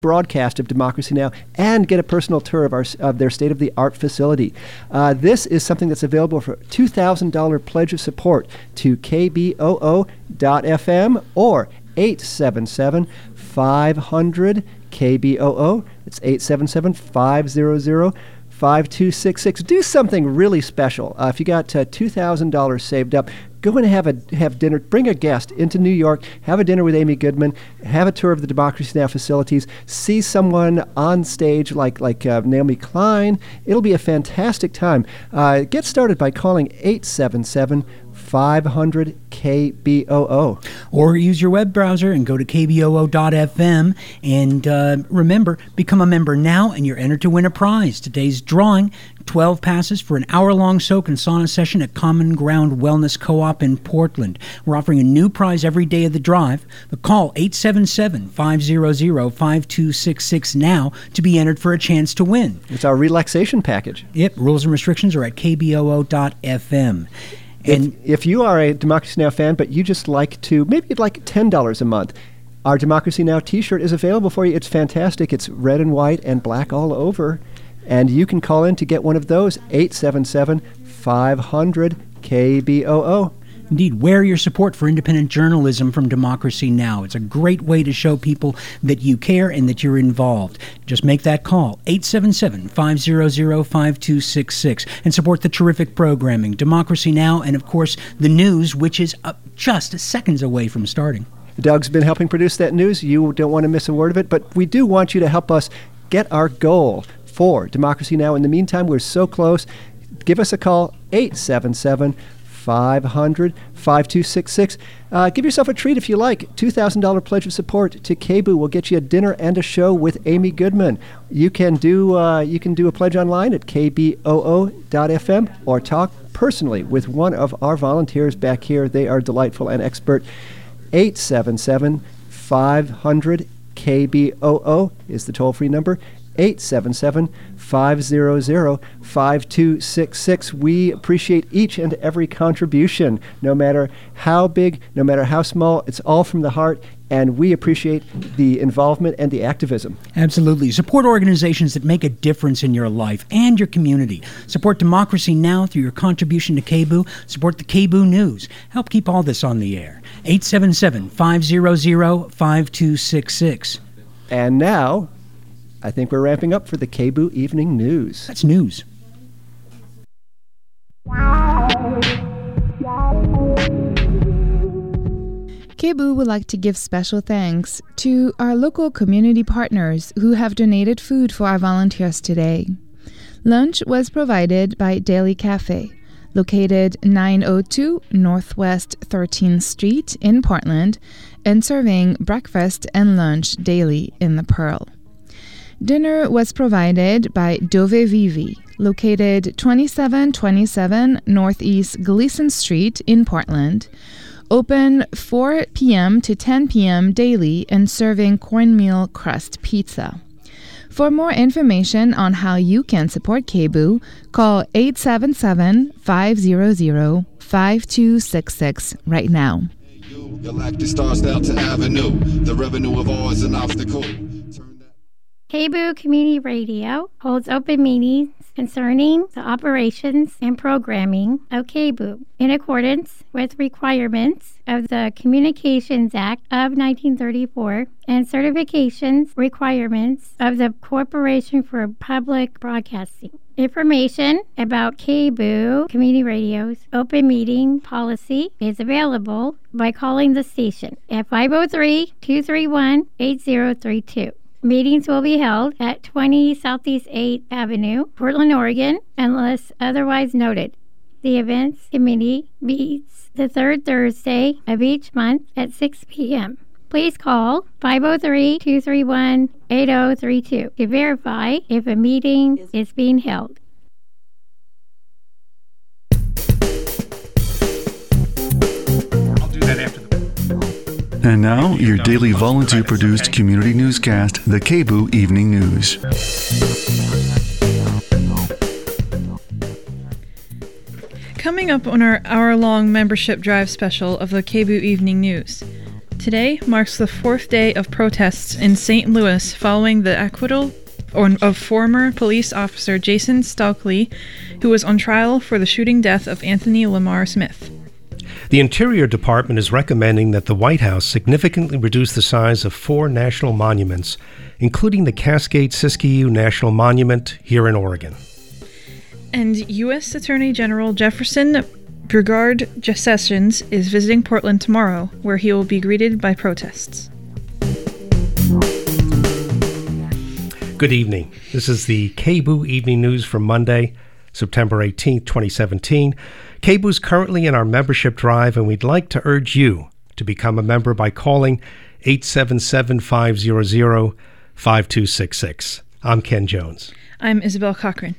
broadcast of Democracy Now! And get a personal tour of their state-of-the-art facility. This is something that's available for $2,000 pledge of support to KBOO.FM or 877-500-KBOO. It's 877-500-5266. Do something really special. If you got $2,000 saved up, go and have dinner. Bring a guest into New York. Have a dinner with Amy Goodman. Have a tour of the Democracy Now! Facilities. See someone on stage like Naomi Klein. It'll be a fantastic time. Get started by calling 877-500-KBOO. Or use your web browser and go to kboo.fm. And remember, become a member now and you're entered to win a prize. Today's drawing, 12 passes for an hour-long soak and sauna session at Common Ground Wellness Co-op in Portland. We're offering a new prize every day of the drive. But call 877-500-5266 now to be entered for a chance to win. It's our relaxation package. Yep, rules and restrictions are at kboo.fm. And if you are a Democracy Now! Fan, but you just maybe you'd like $10 a month, our Democracy Now! T-shirt is available for you. It's fantastic. It's red and white and black all over. And you can call in to get one of those, 877-500-KBOO. Indeed, wear your support for independent journalism from Democracy Now! It's a great way to show people that you care and that you're involved. Just make that call, 877-500-5266, and support the terrific programming, Democracy Now!, and of course, the news, which is just seconds away from starting. Doug's been helping produce that news. You don't want to miss a word of it, but we do want you to help us get our goal for Democracy Now! In the meantime, we're so close. Give us a call, 877-500-5266. Give yourself a treat if you like. $2,000 pledge of support to KBOO will get you a dinner and a show with Amy Goodman. You can do a pledge online at kboo.fm or talk personally with one of our volunteers back here. They are delightful and expert. 877-500-KBOO is the toll-free number. 877-500-5266. We appreciate each and every contribution, no matter how big, no matter how small. It's all from the heart, and we appreciate the involvement and the activism. Absolutely. Support organizations that make a difference in your life and your community. Support Democracy Now! Through your contribution to KBOO. Support the KBOO News. Help keep all this on the air. 877-500-5266. And now, I think we're ramping up for the KBOO Evening News. That's news. KBOO would like to give special thanks to our local community partners who have donated food for our volunteers today. Lunch was provided by Daily Cafe, located 902 Northwest 13th Street in Portland, and serving breakfast and lunch daily in the Pearl. Dinner was provided by Dove Vivi, located 2727 Northeast Gleason Street in Portland, open 4 p.m. to 10 p.m. daily and serving cornmeal crust pizza. For more information on how you can support KBOO, call 877-500-5266 right now. Galactic stars down to Avenue. The revenue of all is an obstacle. KBOO Community Radio holds open meetings concerning the operations and programming of KBOO in accordance with requirements of the Communications Act of 1934 and certifications requirements of the Corporation for Public Broadcasting. Information about KBOO Community Radio's open meeting policy is available by calling the station at 503-231-8032. Meetings will be held at 20 Southeast 8th Avenue, Portland, Oregon, unless otherwise noted. The events committee meets the third Thursday of each month at 6 p.m. Please call 503-231-8032 to verify if a meeting is being held. I'll do that after the... And now, your daily volunteer-produced community newscast, the KBOO Evening News. Coming up on our hour-long membership drive special of the KBOO Evening News. Today marks the fourth day of protests in St. Louis following the acquittal of former police officer Jason Stockley, who was on trial for the shooting death of Anthony Lamar Smith. The Interior Department is recommending that the White House significantly reduce the size of 4 national monuments, including the Cascade-Siskiyou National Monument here in Oregon. And U.S. Attorney General Jefferson Brigard Sessions is visiting Portland tomorrow, where he will be greeted by protests. Good evening. This is the KBOO Evening News for Monday, September 18th, 2017. KBOO is currently in our membership drive, and we'd like to urge you to become a member by calling 877-500-5266. I'm Ken Jones. I'm Isabel Cochran.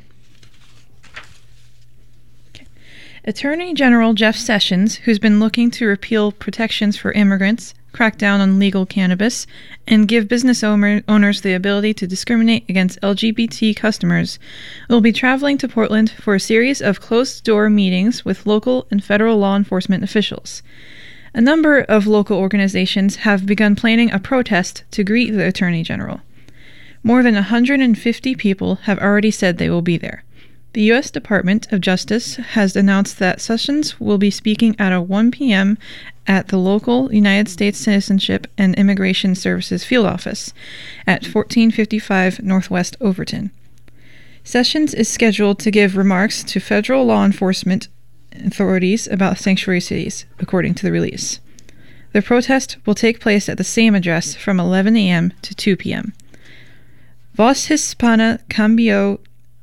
Attorney General Jeff Sessions, who's been looking to repeal protections for immigrants, crack down on legal cannabis, and give business owners the ability to discriminate against LGBT customers, will be traveling to Portland for a series of closed-door meetings with local and federal law enforcement officials. A number of local organizations have begun planning a protest to greet the Attorney General. More than 150 people have already said they will be there. The U.S. Department of Justice has announced that Sessions will be speaking at a 1 p.m. at the local United States Citizenship and Immigration Services field office at 1455 Northwest Overton. Sessions is scheduled to give remarks to federal law enforcement authorities about sanctuary cities, according to the release. The protest will take place at the same address from 11 a.m. to 2 p.m. Voz Hispana Cambio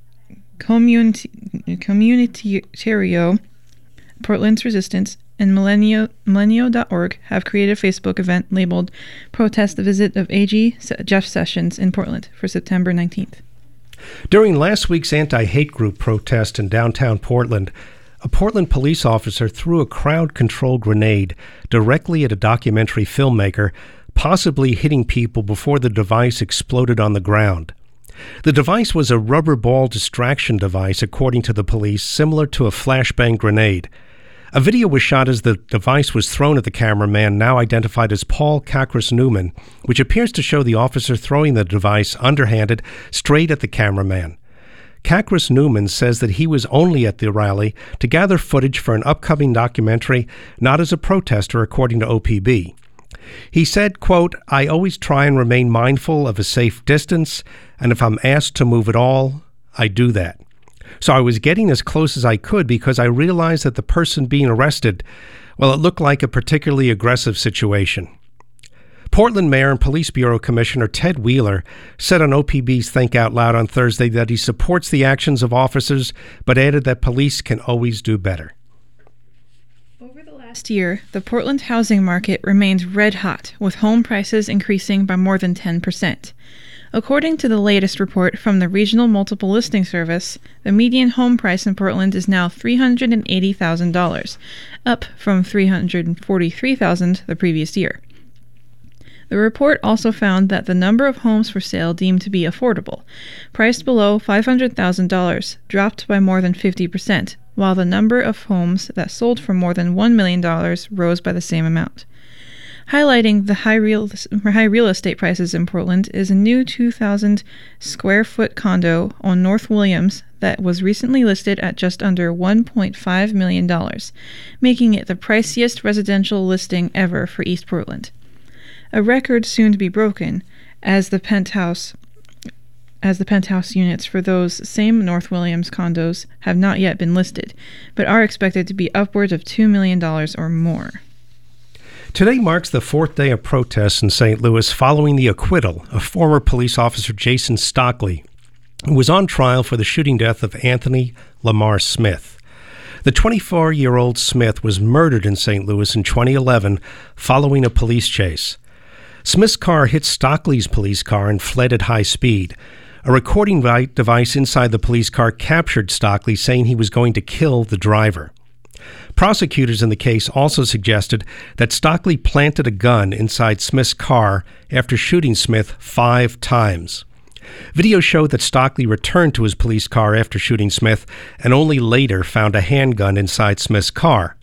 Comunitario, Portland's Resistance, and Millennial.org have created a Facebook event labeled Protest the Visit of AG Jeff Sessions in Portland for September 19th. During last week's anti-hate group protest in downtown Portland, a Portland police officer threw a crowd-control grenade directly at a documentary filmmaker, possibly hitting people before the device exploded on the ground. The device was a rubber ball distraction device, according to the police, similar to a flashbang grenade. A video was shot as the device was thrown at the cameraman, now identified as Paul Kakris Newman, which appears to show the officer throwing the device underhanded straight at the cameraman. Kakris Newman says that he was only at the rally to gather footage for an upcoming documentary, not as a protester, according to OPB. He said, quote, "I always try and remain mindful of a safe distance, and if I'm asked to move at all, I do that. So I was getting as close as I could because I realized that the person being arrested, well, it looked like a particularly aggressive situation." Portland Mayor and Police Bureau Commissioner Ted Wheeler said on OPB's Think Out Loud on Thursday that he supports the actions of officers, but added that police can always do better. Last year, the Portland housing market remained red hot, with home prices increasing by more than 10%. According to the latest report from the Regional Multiple Listing Service, the median home price in Portland is now $380,000, up from $343,000 the previous year. The report also found that the number of homes for sale deemed to be affordable, priced below $500,000, dropped by more than 50%, while the number of homes that sold for more than $1 million rose by the same amount. Highlighting the high real estate prices in Portland is a new 2,000 square foot condo on North Williams that was recently listed at just under $1.5 million, making it the priciest residential listing ever for East Portland. A record soon to be broken, as the penthouse units for those same North Williams condos have not yet been listed, but are expected to be upwards of $2 million or more. Today marks the fourth day of protests in St. Louis following the acquittal of former police officer Jason Stockley, who was on trial for the shooting death of Anthony Lamar Smith. The 24-year-old Smith was murdered in St. Louis in 2011 following a police chase. Smith's car hit Stockley's police car and fled at high speed. A recording device inside the police car captured Stockley saying he was going to kill the driver. Prosecutors in the case also suggested that Stockley planted a gun inside Smith's car after shooting Smith 5 times. Video showed that Stockley returned to his police car after shooting Smith and only later found a handgun inside Smith's car.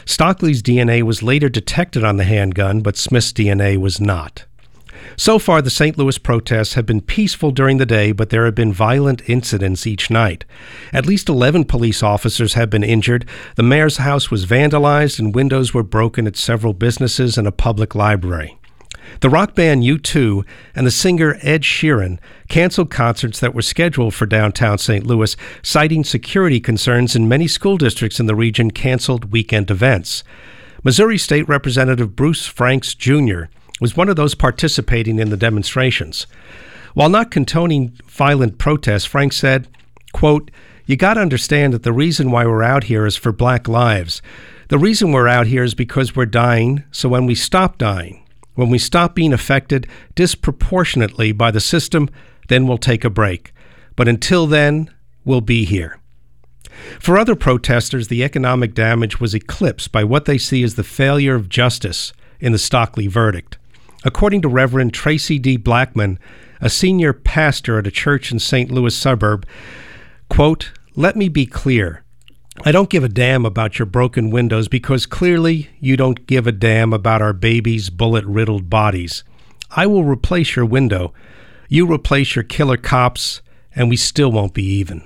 Stockley's DNA was later detected on the handgun, but Smith's DNA was not. So far, the St. Louis protests have been peaceful during the day, but there have been violent incidents each night. At least 11 police officers have been injured. The mayor's house was vandalized and windows were broken at several businesses and a public library. The rock band U2 and the singer Ed Sheeran canceled concerts that were scheduled for downtown St. Louis, citing security concerns, and many school districts in the region canceled weekend events. Missouri State Representative Bruce Franks Jr. was one of those participating in the demonstrations. While not condoning violent protests, Frank said, quote, "You got to understand that the reason why we're out here is for black lives. The reason we're out here is because we're dying, so when we stop dying, when we stop being affected disproportionately by the system, then we'll take a break. But until then, we'll be here." For other protesters, the economic damage was eclipsed by what they see as the failure of justice in the Stockley verdict. According to Reverend Tracy D. Blackman, a senior pastor at a church in St. Louis suburb, quote, "Let me be clear. I don't give a damn about your broken windows because clearly you don't give a damn about our babies' bullet-riddled bodies. I will replace your window. You replace your killer cops, and we still won't be even."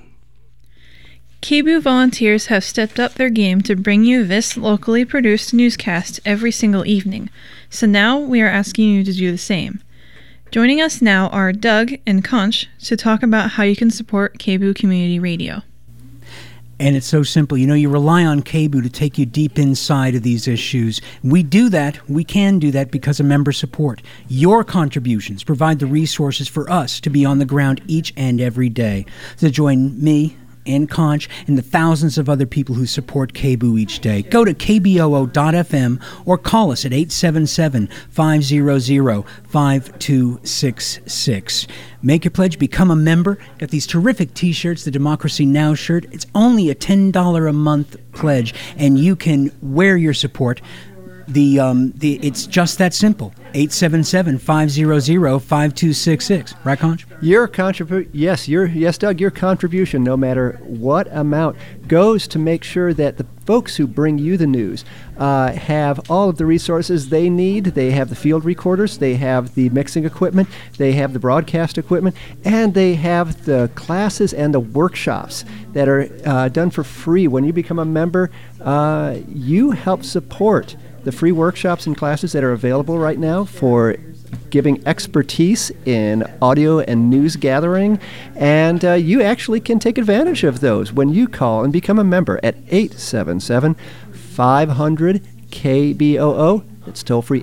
KBOO volunteers have stepped up their game to bring you this locally produced newscast every single evening, so now we are asking you to do the same. Joining us now are Doug and Conch to talk about how you can support KBOO Community Radio. And it's so simple. You know, you rely on KBOO to take you deep inside of these issues. We do that. We can do that because of member support. Your contributions provide the resources for us to be on the ground each and every day. So join me and Conch and the thousands of other people who support KBOO each day. Go to kboo.fm or call us at 877-500-5266. Make your pledge, become a member. Got these terrific t-shirts, the Democracy Now! Shirt. It's only a $10 a month pledge, and you can wear your support. It's just that simple. 877-500-5266. Right, Conch? Yes, Doug, your contribution, no matter what amount, goes to make sure that the folks who bring you the news have all of the resources they need. They have the field recorders, they have the mixing equipment, they have the broadcast equipment, and they have the classes and the workshops that are done for free. When you become a member, you help support the free workshops and classes that are available right now for giving expertise in audio and news gathering, and you actually can take advantage of those when you call and become a member at 877-500-KBOO. It's toll free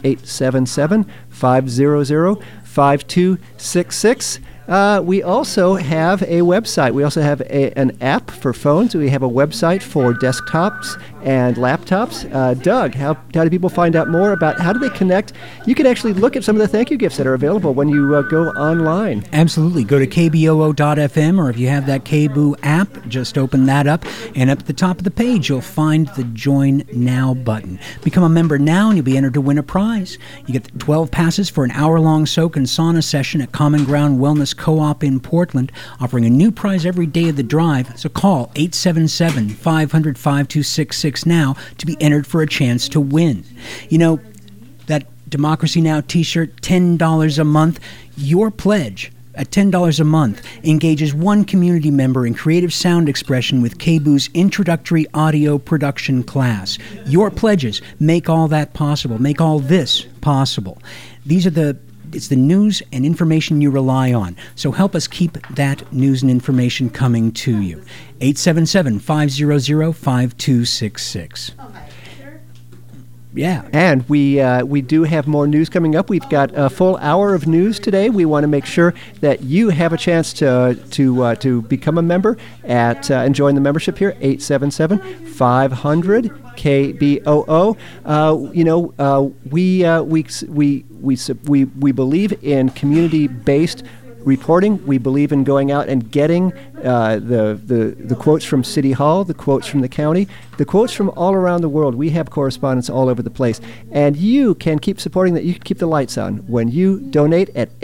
877-500-5266. We also have a website. We also have an app for phones. We have a website for desktops and laptops. Doug, how do people find out more about how do they connect? You can actually look at some of the thank you gifts that are available when you go online. Absolutely. Go to kboo.fm, or if you have that KBOO app, just open that up, and up at the top of the page you'll find the Join Now button. Become a member now and you'll be entered to win a prize. You get 12 passes for an hour-long soak and sauna session at Common Ground Wellness Co-op in Portland, offering a new prize every day of the drive. So call 877-500-5266 now to be entered for a chance to win. You know, that Democracy Now! T-shirt, $10 a month. Your pledge at $10 a month engages one community member in creative sound expression with KBOO's introductory audio production class. Your pledges make all that possible, make all this possible. It's the news and information you rely on. So help us keep that news and information coming to you. 877-500-5266. Yeah. And we do have more news coming up. We've got a full hour of news today. We want to make sure that you have a chance to become a member and join the membership here. 877-500-KBOO. We believe in community-based reporting. We believe in going out and getting the quotes from City Hall, the quotes from the county, the quotes from all around the world. We have correspondents all over the place. And you can keep supporting that. You can keep the lights on when you donate at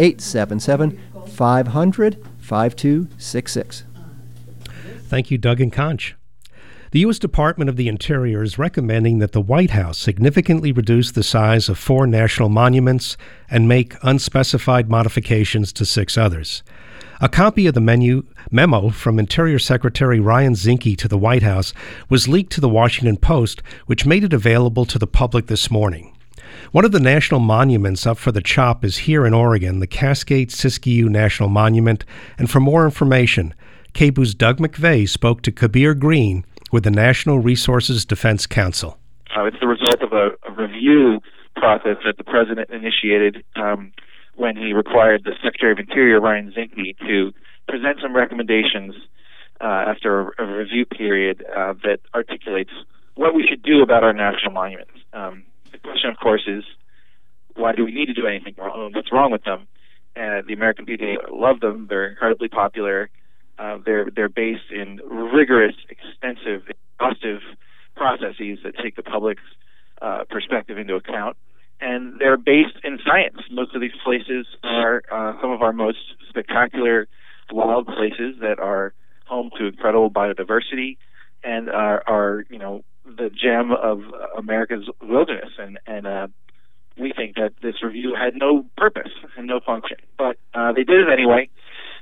877-500-5266. Thank you, Doug and Conch. The U.S. Department of the Interior is recommending that the White House significantly reduce the size of 4 national monuments and make unspecified modifications to 6 others. A copy of the memo from Interior Secretary Ryan Zinke to the White House was leaked to the Washington Post, which made it available to the public this morning. One of the national monuments up for the chop is here in Oregon, the Cascade-Siskiyou National Monument. And for more information, KBOO's Doug McVeigh spoke to Kabir Green with the National Resources Defense Council. It's the result of a review process that the president initiated when he required the Secretary of Interior, Ryan Zinke, to present some recommendations after a review period that articulates what we should do about our national monuments. The question, of course, is why do we need to do anything wrong? What's wrong with them? The American people love them. They're incredibly popular. They're based in rigorous, extensive, exhaustive processes that take the public's perspective into account. And they're based in science. Most of these places are some of our most spectacular wild places that are home to incredible biodiversity and are the gem of America's wilderness. And we think that this review had no purpose and no function. But they did it anyway.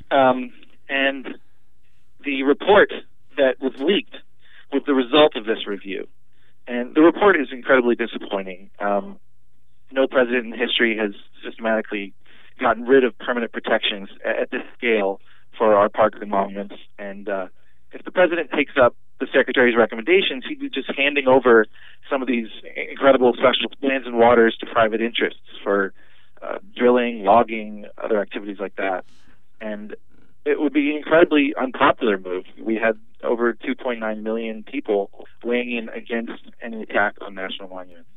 And the report that was leaked was the result of this review. And the report is incredibly disappointing. No president in history has systematically gotten rid of permanent protections at this scale for our parks and monuments. And if the president takes up the Secretary's recommendations, he'd be just handing over some of these incredible special lands and waters to private interests for drilling, logging, other activities like that. And it would be an incredibly unpopular move. We had over 2.9 million people weighing in against any attack on national monuments.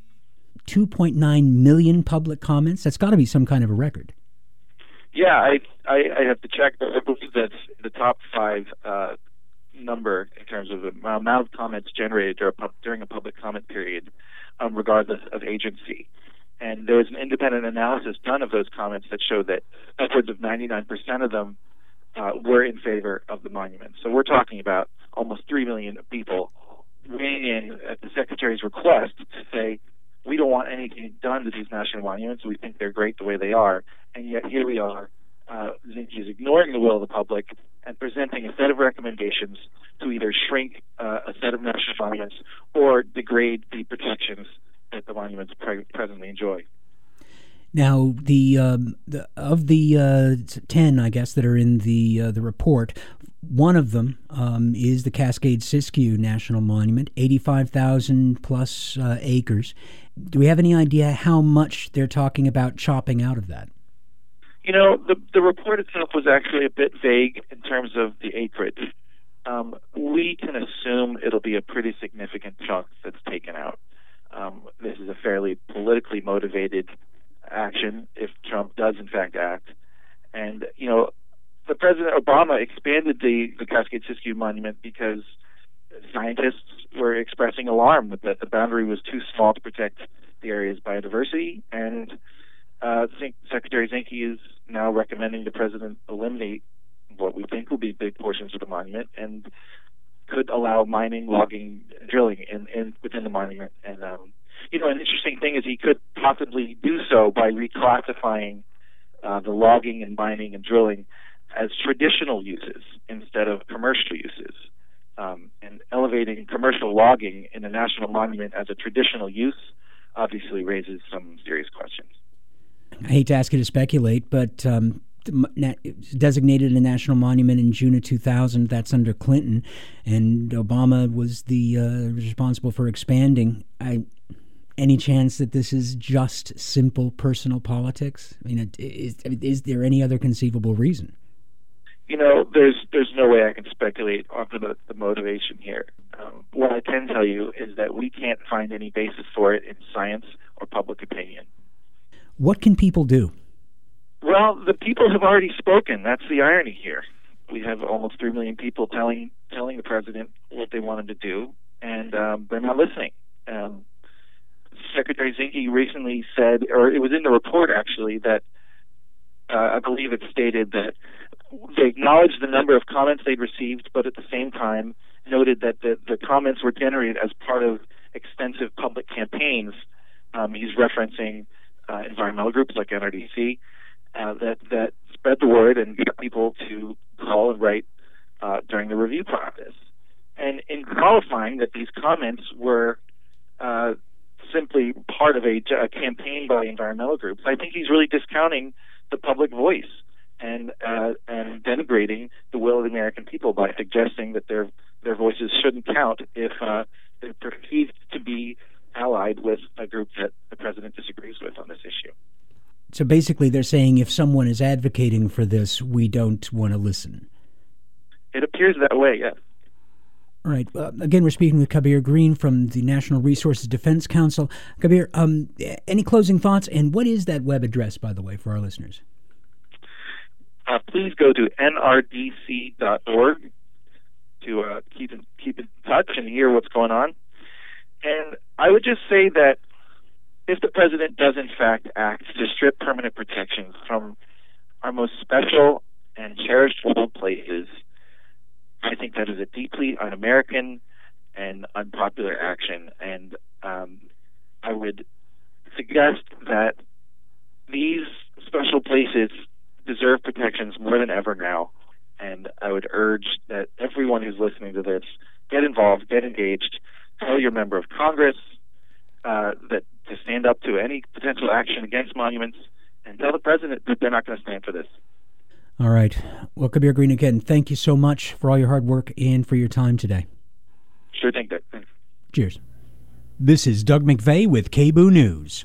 2.9 million public comments? That's got to be some kind of a record. Yeah, I have to check, but I believe that's the top 5 number in terms of the amount of comments generated during a public comment period, regardless of agency. And there was an independent analysis done of those comments that showed that upwards of 99% of them were in favor of the monument. So we're talking about almost 3 million people weighing in at the Secretary's request to say, we don't want anything done to these national monuments. We think they're great the way they are. And yet here we are. Zinke is ignoring the will of the public and presenting a set of recommendations to either shrink a set of national monuments or degrade the protections that the monuments presently enjoy. Now, the 10, I guess, that are in the report, one of them is the Cascade-Siskiyou National Monument, 85,000 plus acres. Do we have any idea how much they're talking about chopping out of that? You know, the report itself was actually a bit vague in terms of the acreage. We can assume it'll be a pretty significant chunk that's taken out. This is a fairly politically motivated action if Trump does in fact act. And, you know, the President Obama expanded the Cascade-Siskiyou Monument because scientists were expressing alarm that the boundary was too small to protect the area's biodiversity, and Secretary Zinke is now recommending the President eliminate what we think will be big portions of the monument and could allow mining, logging, drilling within the monument. And you know, an interesting thing is he could possibly do so by reclassifying the logging and mining and drilling as traditional uses instead of commercial uses. And elevating commercial logging in a national monument as a traditional use obviously raises some serious questions. I hate to ask you to speculate, but designated a national monument in June of 2000. That's under Clinton, and Obama was the responsible for expanding. Any chance that this is just simple personal politics? I mean, is there any other conceivable reason? You know, there's no way I can speculate on the motivation here. What I can tell you is that we can't find any basis for it in science or public opinion. What can people do? Well, the people have already spoken. That's the irony here. We have almost 3 million people telling the president what they want him to do, and they're not listening. Secretary Zinke recently said, or it was in the report actually, that I believe it stated that they acknowledged the number of comments they'd received, but at the same time noted that the comments were generated as part of extensive public campaigns. He's referencing environmental groups like NRDC that spread the word and got people to call and write during the review process. And in qualifying that these comments were simply part of a campaign by environmental groups, I think he's really discounting the public voice and denigrating the will of the American people by suggesting that their voices shouldn't count if they're perceived to be allied with a group that the president disagrees with on this issue. So basically they're saying if someone is advocating for this, we don't want to listen. It appears that way, yes. All right. Again, we're speaking with Kabir Green from the National Resources Defense Council. Kabir, any closing thoughts? And what is that web address, by the way, for our listeners? Please go to nrdc.org to keep in touch and hear what's going on. And I would just say that if the president does in fact act to strip permanent protections from our most special and cherished world places, I think that is a deeply un-American and unpopular action. And I would suggest that these special places deserve protections more than ever now. And I would urge that everyone who's listening to this get involved, get engaged, tell your member of Congress that to stand up to any potential action against monuments, and tell the president that they're not going to stand for this. All right. Well, Kabir Green, again, thank you so much for all your hard work and for your time today. Sure thing, Doug. Thanks. Cheers. This is Doug McVeigh with KBOO News.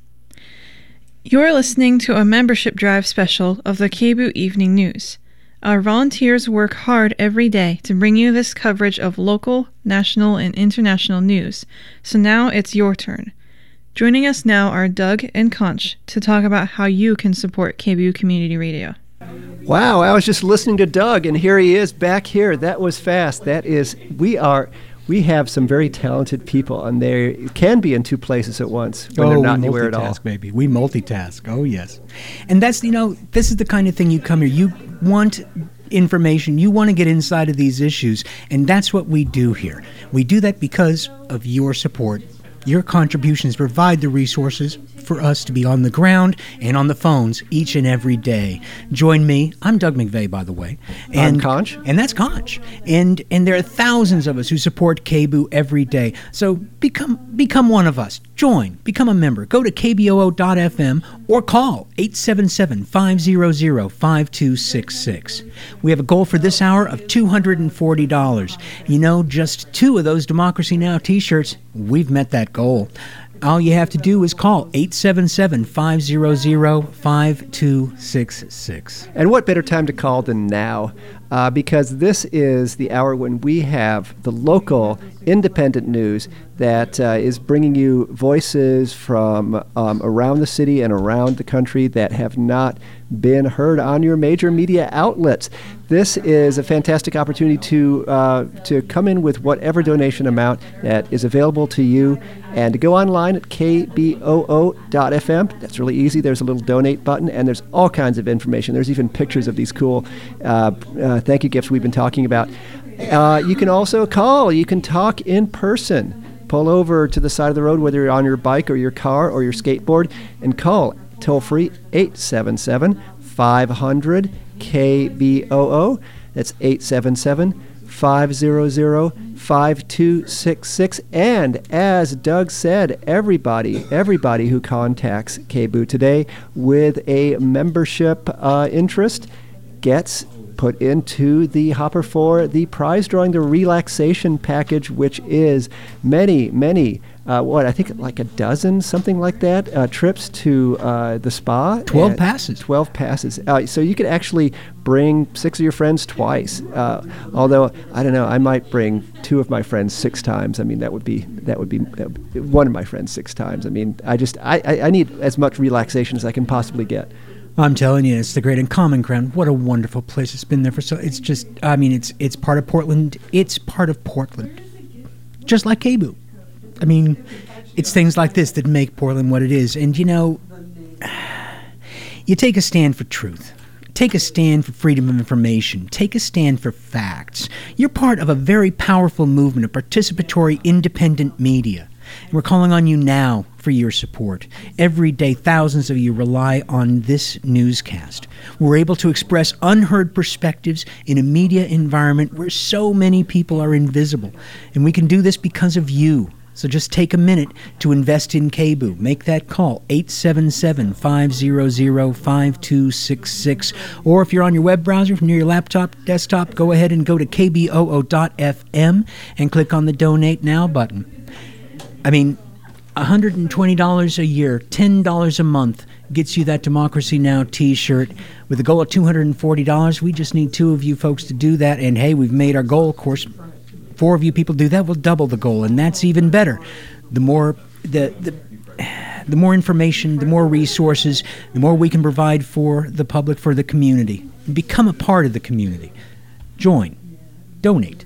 You're listening to a membership drive special of the KBOO Evening News. Our volunteers work hard every day to bring you this coverage of local, national, and international news. So now it's your turn. Joining us now are Doug and Conch to talk about how you can support KBOO Community Radio. Wow, I was just listening to Doug, and here he is back here. That was fast. That is, we have some very talented people, and they can be in two places at once when they're not anywhere at all. Baby. We multitask. Oh, yes. And that's, this is the kind of thing you come here. You want information. You want to get inside of these issues, and that's what we do here. We do that because of your support. Your contributions provide the resources for us to be on the ground and on the phones each and every day. Join me. I'm Doug McVeigh, by the way. And I'm Conch. And that's Conch. And there are thousands of us who support KBOO every day. So become one of us. Join. Become a member. Go to kboo.fm or call 877-500-5266. We have a goal for this hour of $240. Just 2 of those Democracy Now! T-shirts, we've met that goal. All you have to do is call 877-500-5266. And what better time to call than now? Because this is the hour when we have the local independent news that is bringing you voices from around the city and around the country that have not been heard on your major media outlets. This is a fantastic opportunity to come in with whatever donation amount that is available to you, and to go online at kboo.fm. That's really easy. There's a little donate button, and there's all kinds of information. There's even pictures of these cool thank you gifts we've been talking about. You can also call. You can talk in person. Pull over to the side of the road, whether you're on your bike or your car or your skateboard, and call toll-free 877-500-KBOO. That's 877-500-5266. And as Doug said, everybody who contacts KBOO today with a membership interest gets put into the hopper for the prize drawing, the relaxation package, which is many, I think like a dozen, something like that, trips to the spa. 12 passes. 12 passes. So you could actually bring 6 of your friends twice. Although, I don't know, I might bring 2 of my friends 6 times. I mean, that would be one of my friends 6 times. I mean, I need as much relaxation as I can possibly get. I'm telling you, it's the Great and Common Ground. What a wonderful place. It's been there for it's just, I mean, it's part of Portland. It's part of Portland. Just like KBOO. I mean, it's things like this that make Portland what it is. And, you take a stand for truth. Take a stand for freedom of information. Take a stand for facts. You're part of a very powerful movement of participatory independent media. And we're calling on you now for your support. Every day, thousands of you rely on this newscast. We're able to express unheard perspectives in a media environment where so many people are invisible. And we can do this because of you. So just take a minute to invest in KBOO. Make that call, 877-500-5266. Or if you're on your web browser from near your laptop, desktop, go ahead and go to kboo.fm and click on the Donate Now button. I mean, $120 a year, $10 a month gets you that Democracy Now! T-shirt. With a goal of $240, we just need 2 of you folks to do that. And hey, we've made our goal, of course. 4 of you people do that, we'll double the goal, and that's even better. The more the more information, the more resources, the more we can provide for the public, for the community. Become a part of the community. Join. Donate.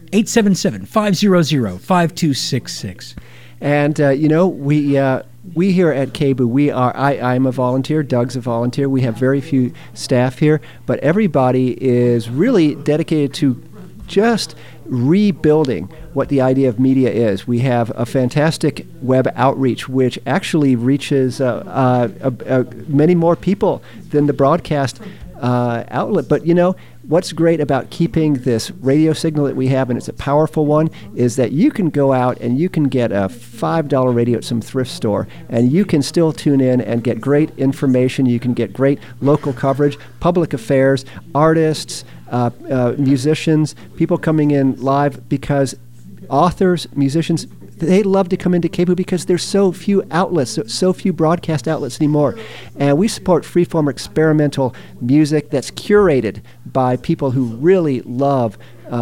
877-500-5266. And, we here at KBOO, I'm a volunteer, Doug's a volunteer. We have very few staff here, but everybody is really dedicated to just rebuilding what the idea of media is. We have a fantastic web outreach which actually reaches many more people than the broadcast outlet. But what's great about keeping this radio signal that we have, and it's a powerful one, is that you can go out and you can get a $5 radio at some thrift store, and you can still tune in and get great information. You can get great local coverage, public affairs, artists, musicians, people coming in live, because authors, musicians, they love to come into KBOO because there's so few outlets, so few broadcast outlets anymore. And we support freeform experimental music that's curated by people who really love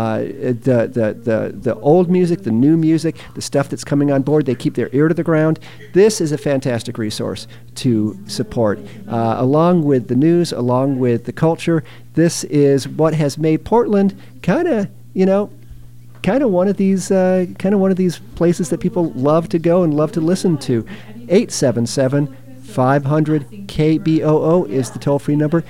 the old music, the new music, the stuff that's coming on board. They keep their ear to the ground. This is a fantastic resource to support. Along with the news, along with the culture, this is what has made Portland kind of one of these places that people love to go and love to listen to. 877-500-KBOO is the toll-free number.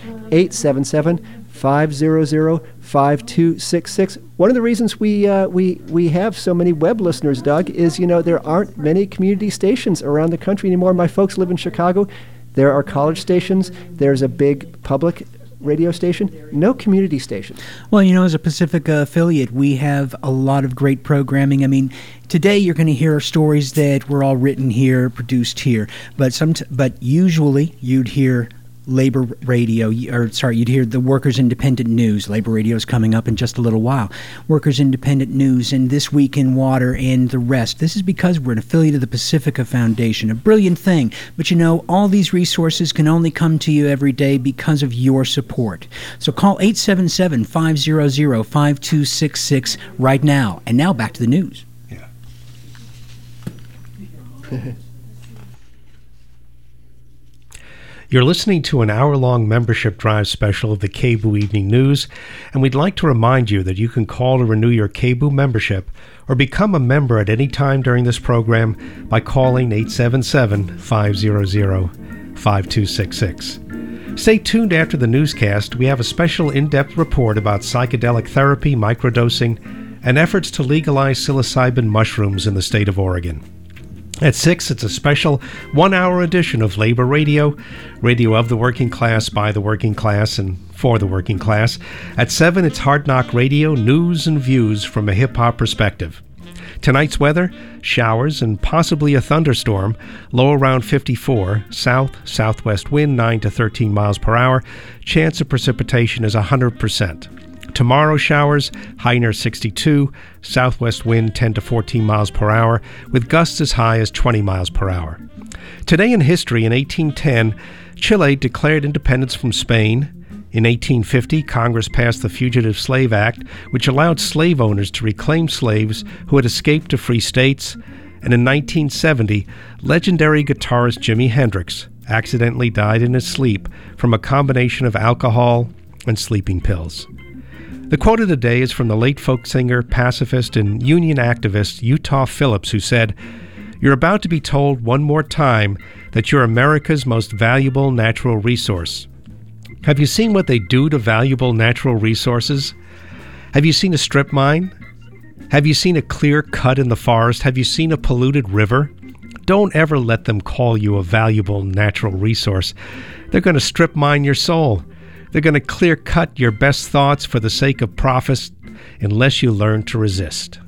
877-500-5266. One of the reasons we have so many web listeners, Doug, is there aren't many community stations around the country anymore. My folks live in Chicago. There are college stations. There's a big public radio station, no community station. Well, as a Pacifica affiliate, we have a lot of great programming. I mean, today you're going to hear stories that were all written here, produced here, but usually you'd hear labor radio, you'd hear the Workers Independent News. Labor radio is coming up in just a little while. Workers Independent News and This Week in Water and the rest. This is because we're an affiliate of the Pacifica Foundation, a brilliant thing. But all these resources can only come to you every day because of your support. So call 877-500-5266 right now. And now back to the news. Yeah. You're listening to an hour-long membership drive special of the KBOO Evening News, and we'd like to remind you that you can call to renew your KBOO membership or become a member at any time during this program by calling 877-500-5266. Stay tuned after the newscast. We have a special in-depth report about psychedelic therapy, microdosing, and efforts to legalize psilocybin mushrooms in the state of Oregon. At 6, it's a special 1-hour edition of Labor Radio, radio of the working class, by the working class, and for the working class. At 7, it's Hard Knock Radio, news and views from a hip-hop perspective. Tonight's weather, showers and possibly a thunderstorm, low around 54, south-southwest wind 9 to 13 miles per hour, chance of precipitation is 100%. Tomorrow, showers, high near 62, southwest wind 10 to 14 miles per hour, with gusts as high as 20 miles per hour. Today in history, in 1810, Chile declared independence from Spain. In 1850, Congress passed the Fugitive Slave Act, which allowed slave owners to reclaim slaves who had escaped to free states. And in 1970, legendary guitarist Jimi Hendrix accidentally died in his sleep from a combination of alcohol and sleeping pills. The quote of the day is from the late folk singer, pacifist, and union activist Utah Phillips, who said, "You're about to be told one more time that you're America's most valuable natural resource. Have you seen what they do to valuable natural resources? Have you seen a strip mine? Have you seen a clear cut in the forest? Have you seen a polluted river? Don't ever let them call you a valuable natural resource. They're going to strip mine your soul. They're going to clear cut your best thoughts for the sake of profits unless you learn to resist.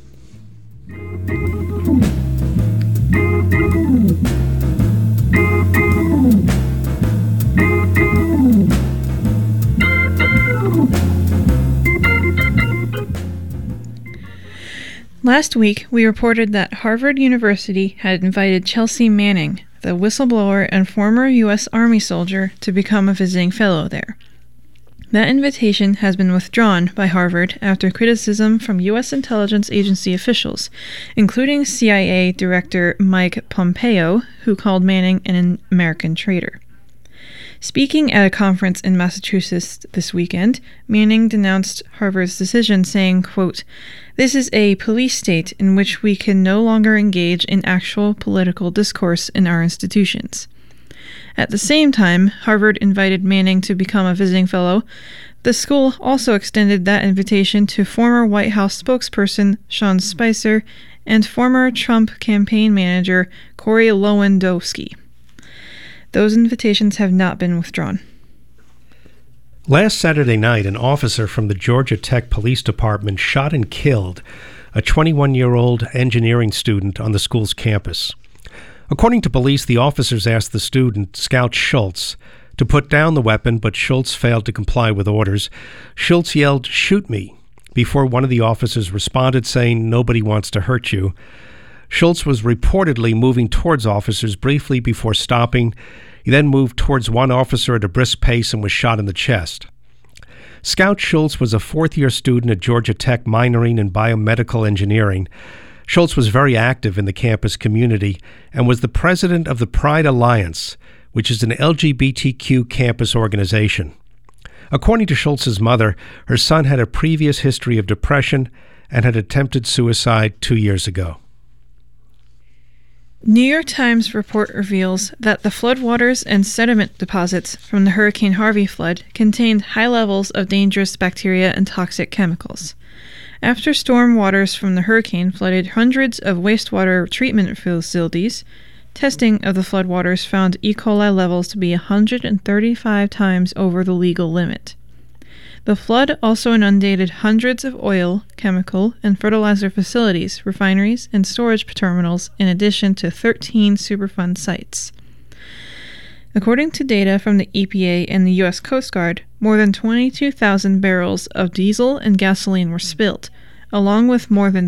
Last week, we reported that Harvard University had invited Chelsea Manning, the whistleblower and former U.S. Army soldier, to become a visiting fellow there. That invitation has been withdrawn by Harvard after criticism from U.S. intelligence agency officials, including CIA Director Mike Pompeo, who called Manning an American traitor. Speaking at a conference in Massachusetts this weekend, Manning denounced Harvard's decision, saying, quote, "This is a police state in which we can no longer engage in actual political discourse in our institutions." At the same time, Harvard invited Manning to become a visiting fellow. The school also extended that invitation to former White House spokesperson Sean Spicer and former Trump campaign manager Corey Lewandowski. Those invitations have not been withdrawn. Last Saturday night, an officer from the Georgia Tech Police Department shot and killed a 21-year-old engineering student on the school's campus. According to police, the officers asked the student, Scout Schultz, to put down the weapon, but Schultz failed to comply with orders. Schultz yelled, "Shoot me," before one of the officers responded, saying, "Nobody wants to hurt you." Schultz was reportedly moving towards officers briefly before stopping. He then moved towards one officer at a brisk pace and was shot in the chest. Scout Schultz was a fourth-year student at Georgia Tech, minoring in biomedical engineering. Schultz was very active in the campus community and was the president of the Pride Alliance, which is an LGBTQ campus organization. According to Schultz's mother, her son had a previous history of depression and had attempted suicide 2 years ago. New York Times report reveals that the floodwaters and sediment deposits from the Hurricane Harvey flood contained high levels of dangerous bacteria and toxic chemicals. After storm waters from the hurricane flooded hundreds of wastewater treatment facilities, testing of the floodwaters found E. coli levels to be 135 times over the legal limit. The flood also inundated hundreds of oil, chemical, and fertilizer facilities, refineries, and storage terminals, in addition to 13 Superfund sites. According to data from the EPA and the U.S. Coast Guard, more than 22,000 barrels of diesel and gasoline were spilled, along with more than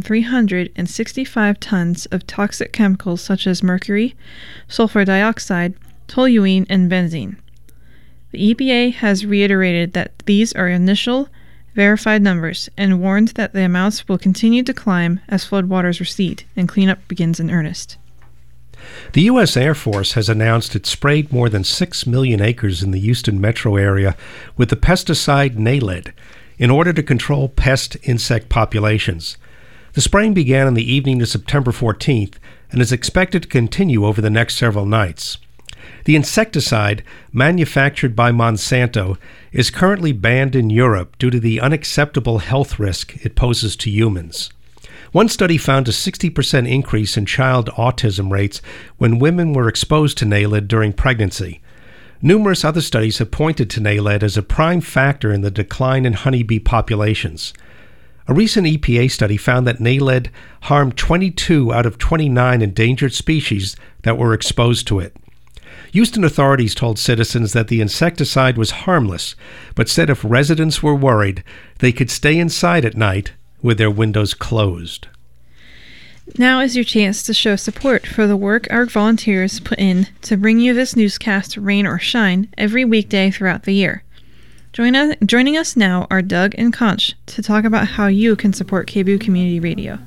365 tons of toxic chemicals such as mercury, sulfur dioxide, toluene, and benzene. The EPA has reiterated that these are initial, verified numbers and warned that the amounts will continue to climb as floodwaters recede and cleanup begins in earnest. The U.S. Air Force has announced it sprayed more than 6 million acres in the Houston metro area with the pesticide Naled in order to control pest insect populations. The spraying began on the evening of September 14th and is expected to continue over the next several nights. The insecticide, manufactured by Monsanto, is currently banned in Europe due to the unacceptable health risk it poses to humans. One study found a 60% increase in child autism rates when women were exposed to Naled during pregnancy. Numerous other studies have pointed to Naled as a prime factor in the decline in honeybee populations. A recent EPA study found that Naled harmed 22 out of 29 endangered species that were exposed to it. Houston authorities told citizens that the insecticide was harmless, but said if residents were worried, they could stay inside at night with their windows closed. Now is your chance to show support for the work our volunteers put in to bring you this newscast, rain or shine, every weekday throughout the year. Joining us now are Doug and Conch to talk about how you can support KBOO Community Radio.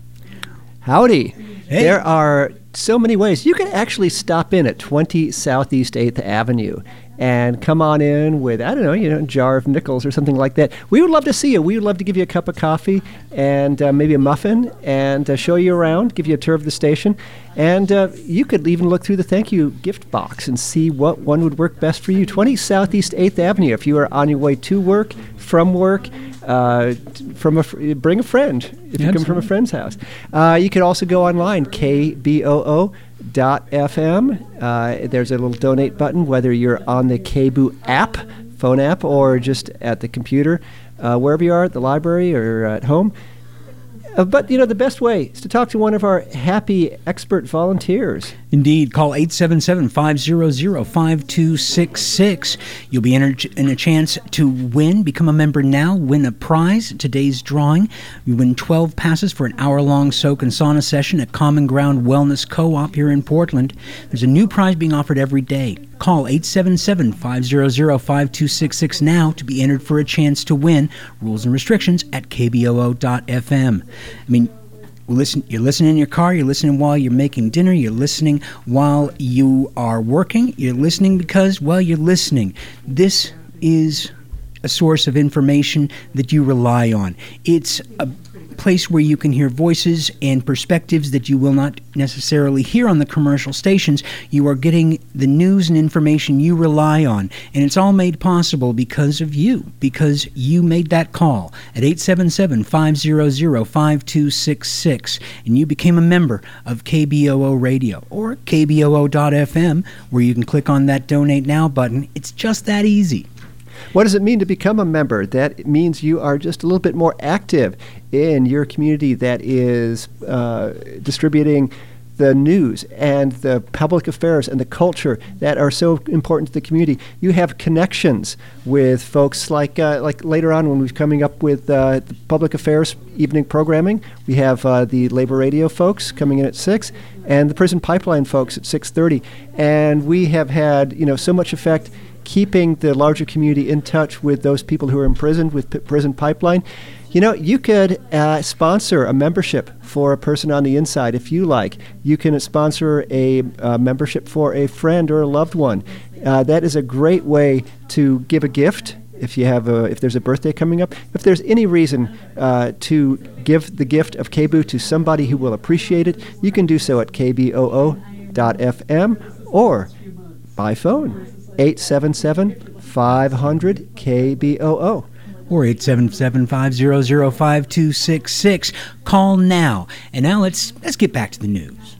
Howdy. Hey. There are so many ways. You can actually stop in at 20 Southeast 8th Avenue and come on in with, I don't know, a jar of nickels or something like that. We would love to see you. We would love to give you a cup of coffee and maybe a muffin and show you around, give you a tour of the station. And you could even look through the thank you gift box and see what one would work best for you. 20 Southeast 8th Avenue. If you are on your way to work, from work, bring a friend if you come from a friend's house. You could also go online, KBOO.FM. There's a little donate button, whether you're on the KBOO app, phone app, or just at the computer, wherever you are, at the library or at home. But, the best way is to talk to one of our happy expert volunteers. Indeed. Call 877-500-5266. You'll be entered in a chance to win. Become a member now. Win a prize. Today's drawing. You win 12 passes for an hour-long soak and sauna session at Common Ground Wellness Co-op here in Portland. There's a new prize being offered every day. Call 877-500-5266 now to be entered for a chance to win. Rules and restrictions at KBOO.FM. You're listening in your car, you're listening while you're making dinner, you're listening while you are working, you're listening because, you're listening. This is a source of information that you rely on. It's a place where you can hear voices and perspectives that you will not necessarily hear on the commercial stations. You are getting the news and information you rely on, and it's all made possible because of you, because you made that call at 877-500-5266, and you became a member of KBOO Radio or KBOO.FM, where you can click on that Donate Now button. It's just that easy. What does it mean to become a member? That means you are just a little bit more active in your community that is distributing the news and the public affairs and the culture that are so important to the community. You have connections with folks like later on when we're coming up with the public affairs evening programming. We have the Labor Radio folks coming in at 6 and the Prison Pipeline folks at 6:30. And we have had so much effect keeping the larger community in touch with those people who are imprisoned with Prison Pipeline. You could sponsor a membership for a person on the inside if you like. You can sponsor a membership for a friend or a loved one. That is a great way to give a gift if there's a birthday coming up. If there's any reason to give the gift of KBOO to somebody who will appreciate it, you can do so at KBOO.FM or by phone. 877-500-KBOO. Or 877-500-5266. Call now. And now let's get back to the news.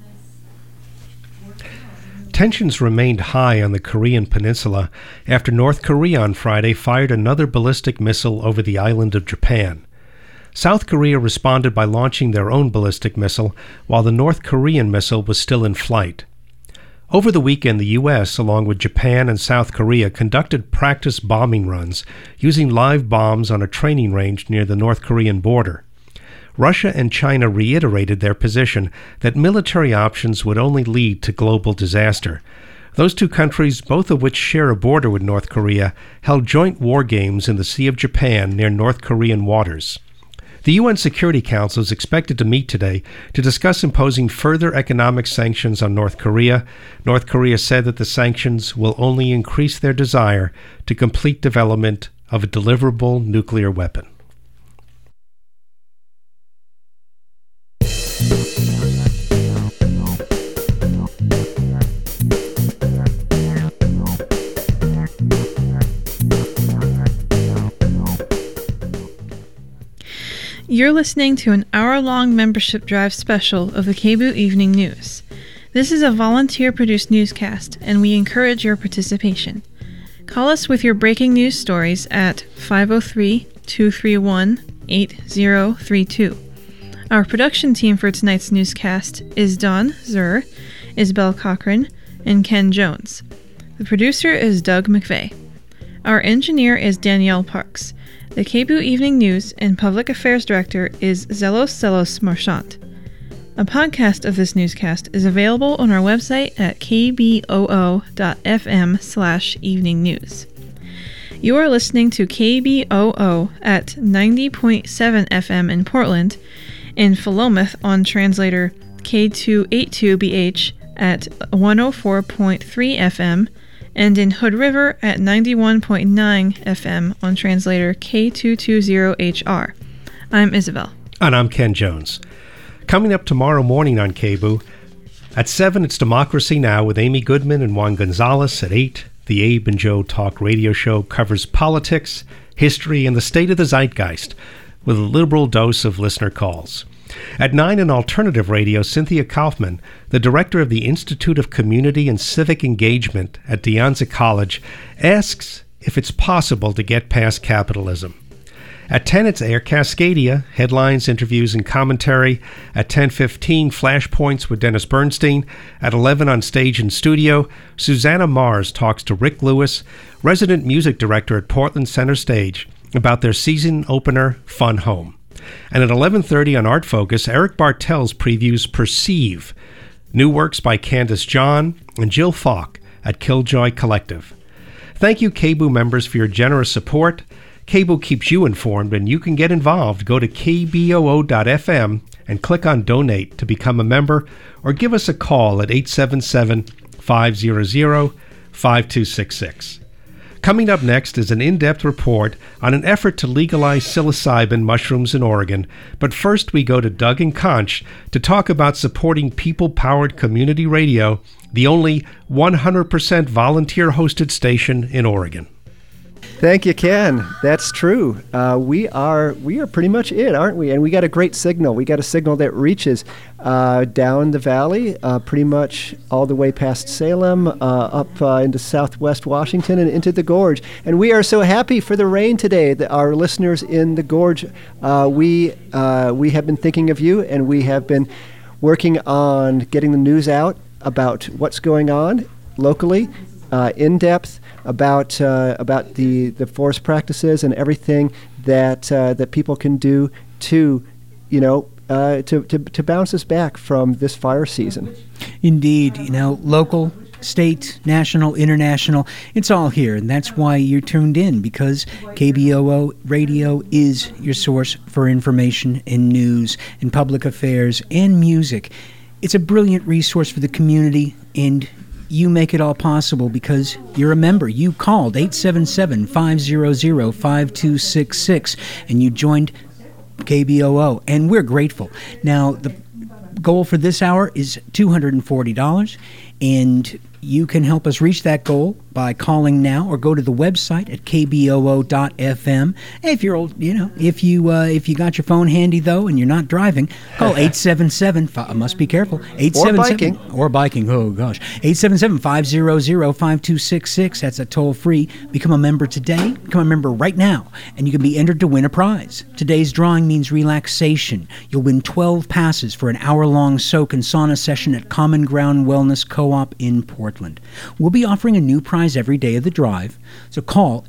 Tensions remained high on the Korean peninsula after North Korea on Friday fired another ballistic missile over the island of Japan. South Korea responded by launching their own ballistic missile, while the North Korean missile was still in flight. Over the weekend, the U.S., along with Japan and South Korea, conducted practice bombing runs using live bombs on a training range near the North Korean border. Russia and China reiterated their position that military options would only lead to global disaster. Those two countries, both of which share a border with North Korea, held joint war games in the Sea of Japan near North Korean waters. The UN Security Council is expected to meet today to discuss imposing further economic sanctions on North Korea. North Korea said that the sanctions will only increase their desire to complete development of a deliverable nuclear weapon. You're listening to an hour-long membership drive special of the KBOO Evening News. This is a volunteer-produced newscast, and we encourage your participation. Call us with your breaking news stories at 503-231-8032. Our production team for tonight's newscast is Dawn Zur, Isabel Cochran, and Ken Jones. The producer is Doug McVeigh. Our engineer is Danielle Parks. The KBOO Evening News and Public Affairs Director is Zelos Marchant. A podcast of this newscast is available on our website at kboo.fm/evening news. You are listening to KBOO at 90.7 FM in Portland, in Philomath on translator K282BH at 104.3 FM, and in Hood River at 91.9 FM on translator K220HR. I'm Isabel. And I'm Ken Jones. Coming up tomorrow morning on KBOO, at 7, it's Democracy Now! With Amy Goodman and Juan Gonzalez. At 8, the Abe and Joe Talk radio show covers politics, history, and the state of the zeitgeist with a liberal dose of listener calls. At 9, in alternative radio, Cynthia Kaufman, the director of the Institute of Community and Civic Engagement at De Anza College, asks if it's possible to get past capitalism. At 10, it's Air Cascadia, headlines, interviews, and commentary. At 10:15, Flashpoints with Dennis Bernstein. At 11, on stage and studio, Susanna Mars talks to Rick Lewis, resident music director at Portland Center Stage, about their season opener, Fun Home. And at 11:30 on Art Focus, Eric Bartels previews Perceive, new works by Candace John and Jill Falk at Killjoy Collective. Thank you, KBOO members, for your generous support. KBOO keeps you informed, and you can get involved. Go to kboo.fm and click on Donate to become a member, or give us a call at 877-500-5266. Coming up next is an in-depth report on an effort to legalize psilocybin mushrooms in Oregon. But first we go to Doug and Conch to talk about supporting people-powered community radio, the only 100% volunteer-hosted station in Oregon. Thank you, Ken. That's true. We are pretty much it, aren't we? And we got a great signal. We got a signal that reaches down the valley, pretty much all the way past Salem, up into southwest Washington and into the Gorge. And we are so happy for the rain today. That our listeners in the Gorge, we have been thinking of you, and we have been working on getting the news out about what's going on locally, in depth, about the forest practices and everything that people can do to bounce us back from this fire season. Indeed, local, state, national, international, it's all here, and that's why you're tuned in, because KBOO Radio is your source for information and news and public affairs and music. It's a brilliant resource for the community, and you make it all possible because you're a member. You called 877-500-5266 and you joined KBOO, and we're grateful. Now, the goal for this hour is $240, and you can help us reach that goal by calling now, or go to the website at kboo.fm. If you're old, if you got your phone handy though and you're not driving, call 877. Must be careful. 877 or biking. Oh gosh, 877-500-5266. That's a toll free. Become a member today. Become a member right now, and you can be entered to win a prize. Today's drawing means relaxation. You'll win 12 passes for an hour-long soak and sauna session at Common Ground Wellness Co-op in Portland. We'll be offering a new prize every day of the drive, so call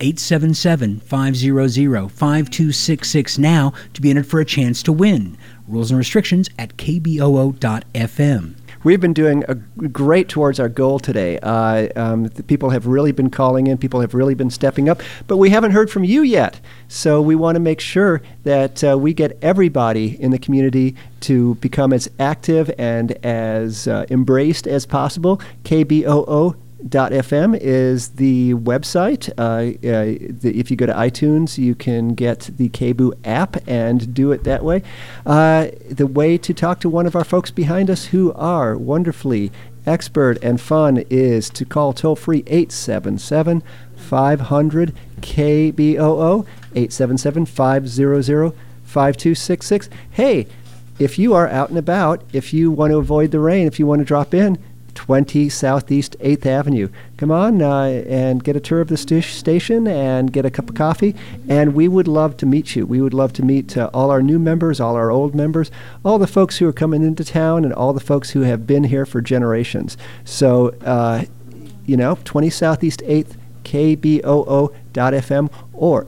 877-500-5266 now to be entered for a chance to win. Rules and restrictions at kboo.fm. We've been doing great towards our goal today. The people have really been calling in. People have really been stepping up. But we haven't heard from you yet. So we want to make sure that we get everybody in the community to become as active and as embraced as possible. KBOO.fm is the website. If you go to iTunes, you can get the KBOO app and do it that way. The way to talk to one of our folks behind us who are wonderfully expert and fun is to call toll-free 877-500-KBOO, 877-500-5266. Hey, if you are out and about, if you want to avoid the rain, if you want to drop in, 20 Southeast 8th Avenue. Come on and get a tour of the station and get a cup of coffee, and we would love to meet you. We would love to meet all our new members, all our old members, all the folks who are coming into town, and all the folks who have been here for generations. So, 20 Southeast 8th, KBOO.fm, or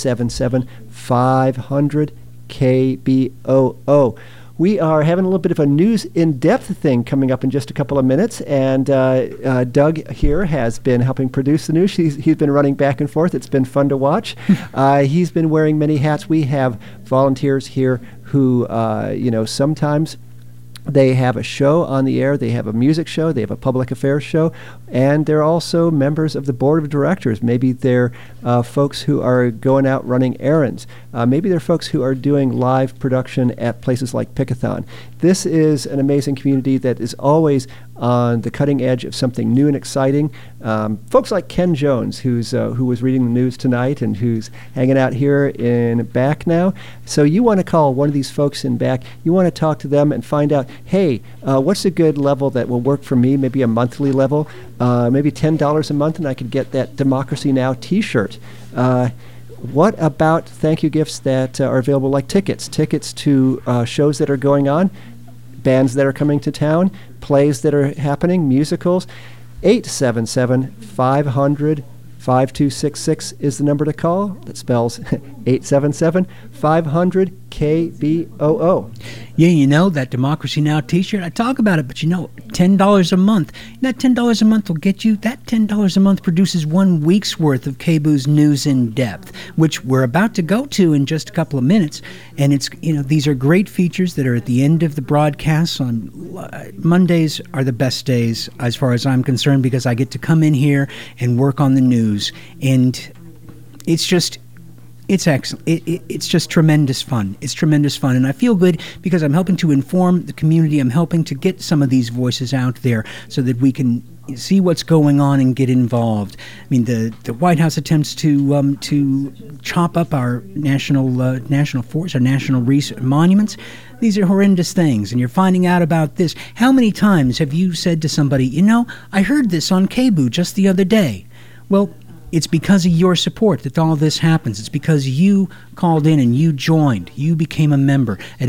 877-500-KBOO. We are having a little bit of a news in-depth thing coming up in just a couple of minutes, and Doug here has been helping produce the news. He's been running back and forth. It's been fun to watch. He's been wearing many hats. We have volunteers here who, sometimes They have a show on the air. They have a music show. They have a public affairs show. And they're also members of the board of directors. Maybe they're folks who are going out running errands. Maybe they're folks who are doing live production at places like Pickathon. This is an amazing community that is always on the cutting edge of something new and exciting. Folks like Ken Jones, who was reading the news tonight and who's hanging out here in Back now. So you want to call one of these folks in Back. You want to talk to them and find out, hey, what's a good level that will work for me? Maybe a monthly level, maybe $10 a month, and I could get that Democracy Now! T-shirt. What about thank you gifts that are available, like tickets to shows that are going on, bands that are coming to town, plays that are happening, musicals? 877-500-5266 is the number to call. That spells 877-500-KBOO. Yeah, you know, that Democracy Now! T-shirt, I talk about it, but you know, $10 a month. That $10 a month will get you, that $10 a month produces 1 week's worth of KBOO's News in Depth, which we're about to go to in just a couple of minutes. And it's, you know, these are great features that are at the end of the broadcast. On Mondays are the best days as far as I'm concerned, because I get to come in here and work on the news. And it's just... it's excellent. It's just tremendous fun. It's tremendous fun. And I feel good because I'm helping to inform the community. I'm helping to get some of these voices out there so that we can see what's going on and get involved. I mean, the White House attempts to chop up our national forests, our national monuments. These are horrendous things, and you're finding out about this. How many times have you said to somebody, you know, I heard this on KBOO just the other day? Well, it's because of your support that all this happens. It's because you called in and you joined. You became a member at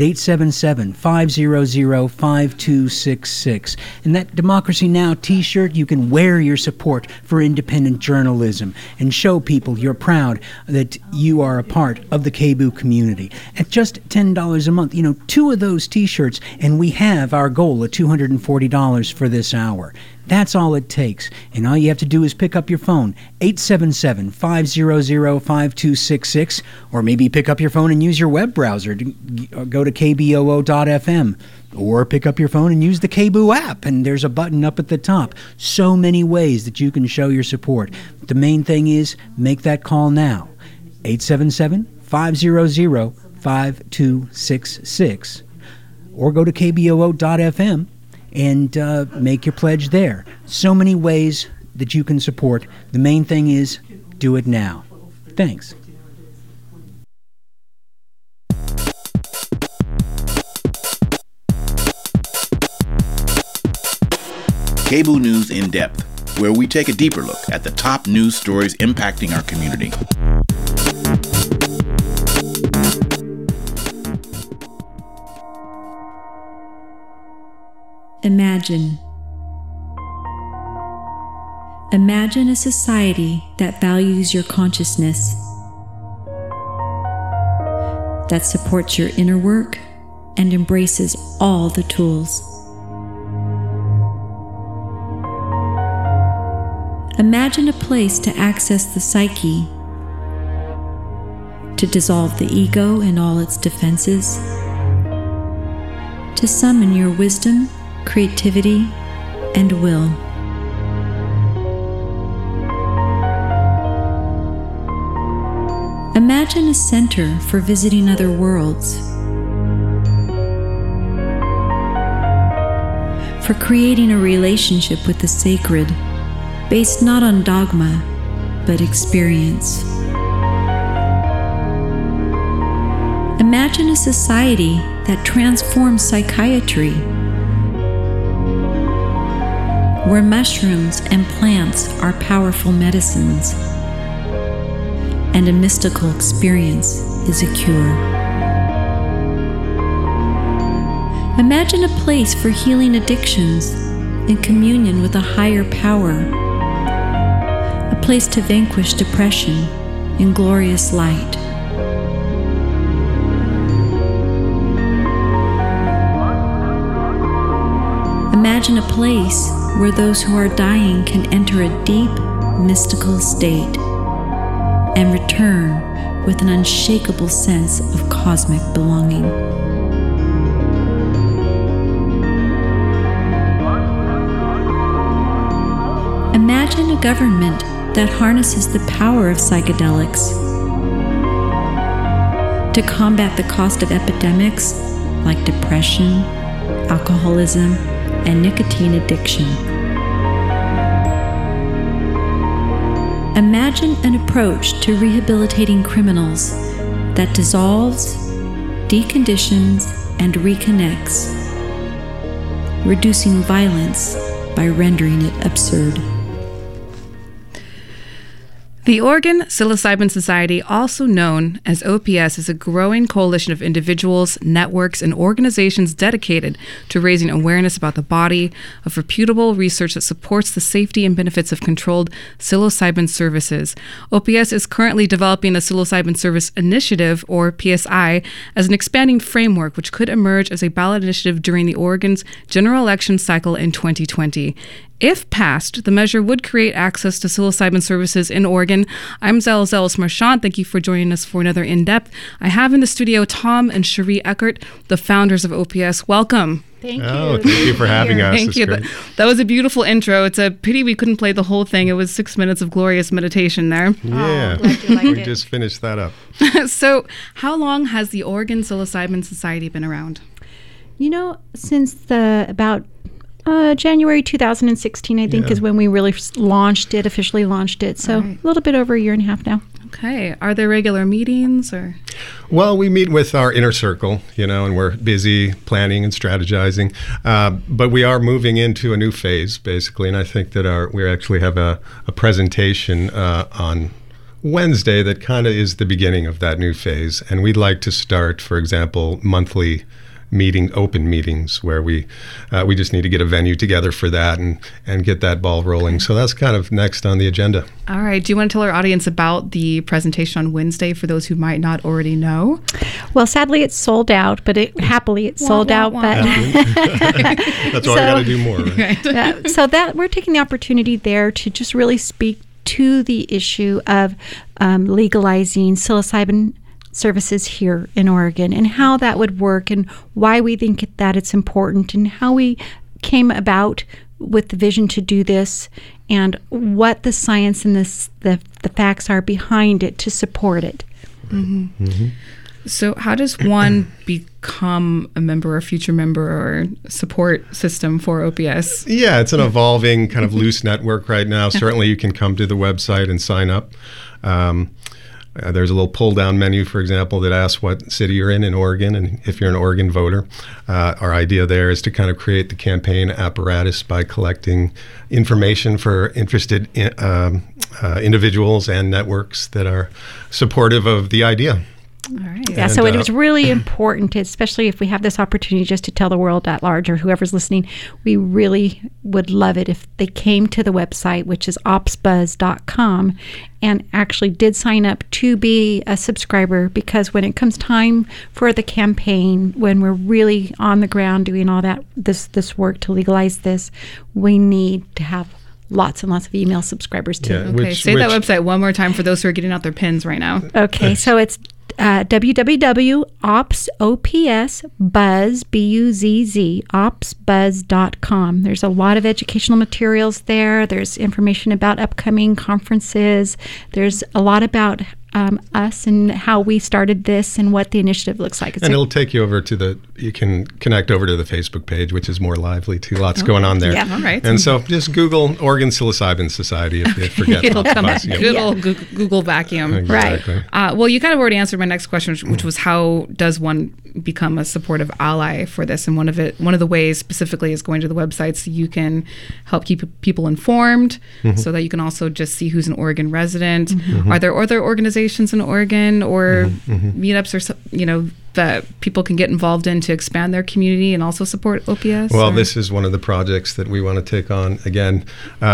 877-500-5266. And that Democracy Now! T-shirt, you can wear your support for independent journalism and show people you're proud that you are a part of the KBOO community. At just $10 a month, you know, 2 of those T-shirts, and we have our goal of $240 for this hour. That's all it takes. And all you have to do is pick up your phone, 877-500-5266, or maybe pick up your phone and use your web browser to go to kboo.fm, or pick up your phone and use the KBOO app, and there's a button up at the top. So many ways that you can show your support. The main thing is make that call now, 877-500-5266, or go to kboo.fm and make your pledge there. So many ways that you can support. The main thing is do it now. Thanks. KBOO News in Depth, where we take a deeper look at the top news stories impacting our community. Imagine. Imagine a society that values your consciousness, that supports your inner work and embraces all the tools. Imagine a place to access the psyche, to dissolve the ego and all its defenses, to summon your wisdom, creativity, and will. Imagine a center for visiting other worlds, for creating a relationship with the sacred, based not on dogma, but experience. Imagine a society that transforms psychiatry, where mushrooms and plants are powerful medicines, and a mystical experience is a cure. Imagine a place for healing addictions in communion with a higher power, a place to vanquish depression in glorious light. Imagine a place where those who are dying can enter a deep, mystical state and return with an unshakable sense of cosmic belonging. Imagine a government that harnesses the power of psychedelics to combat the cost of epidemics like depression, alcoholism, and nicotine addiction. Imagine an approach to rehabilitating criminals that dissolves, deconditions, and reconnects, reducing violence by rendering it absurd. The Oregon Psilocybin Society, also known as OPS, is a growing coalition of individuals, networks, and organizations dedicated to raising awareness about the body, of reputable research that supports the safety and benefits of controlled psilocybin services. OPS is currently developing a psilocybin service initiative, or PSI, as an expanding framework which could emerge as a ballot initiative during the Oregon's general election cycle in 2020. If passed, the measure would create access to psilocybin services in Oregon. I'm Zelzelis Marchant. Thank you for joining us for another In-Depth. I have in the studio Tom and Cherie Eckert, the founders of OPS. Welcome. Thank you for having us. Thank you. That was a beautiful intro. It's a pity we couldn't play the whole thing. It was 6 minutes of glorious meditation there. Yeah, we just finished that up. So how long has the Oregon Psilocybin Society been around? Since about January 2016, I think, is when we really officially launched it. So a little bit over a year and a half now. Okay. Are there regular meetings or? Well, we meet with our inner circle, and we're busy planning and strategizing. But we are moving into a new phase, basically. And I think that we actually have a presentation on Wednesday that kind of is the beginning of that new phase. And we'd like to start, for example, monthly open meetings where we just need to get a venue together for that and get that ball rolling. So that's kind of next on the agenda. All right. Do you want to tell our audience about the presentation on Wednesday for those who might not already know? Well, sadly, it's sold out, but happily it's sold out. But that's why we got to do more. Right? So that we're taking the opportunity there to just really speak to the issue of legalizing psilocybin services here in Oregon and how that would work and why we think that it's important and how we came about with the vision to do this and what the science and the facts are behind it to support it. Mm-hmm. Mm-hmm. So how does one become a member or future member or support system for OPS? Yeah, it's an evolving kind of loose network right now. Certainly you can come to the website and sign up. There's a little pull-down menu, for example, that asks what city you're in Oregon, and if you're an Oregon voter. Our idea there is to kind of create the campaign apparatus by collecting information for interested individuals and networks that are supportive of the idea. All right. Yeah, so it was really important, especially if we have this opportunity just to tell the world at large or whoever's listening, we really would love it if they came to the website, which is opsbuzz.com, and actually did sign up to be a subscriber, because when it comes time for the campaign, when we're really on the ground doing all that, this work to legalize this, we need to have lots and lots of email subscribers too. Yeah, okay, say that website one more time for those who are getting out their pens right now. Okay, so it's www.opsbuzz.com. There's a lot of educational materials there. There's information about upcoming conferences. There's a lot about us and how we started this and what the initiative looks like. And it'll take you over to you can connect over to the Facebook page, which is more lively too. Lots going on there. Yeah, all right. And so just Google Oregon Psilocybin Society if you forget. It'll come back. Good old Google vacuum. Exactly. Right. Well, you kind of already answered my next question, which was how does one become a supportive ally for this? And one of the ways specifically is going to the website so you can help keep people informed, so that you can also just see who's an Oregon resident. Mm-hmm. Are there other organizations in Oregon or meetups or that people can get involved in to expand their community and also support OPS? Well, this is one of the projects that we want to take on again.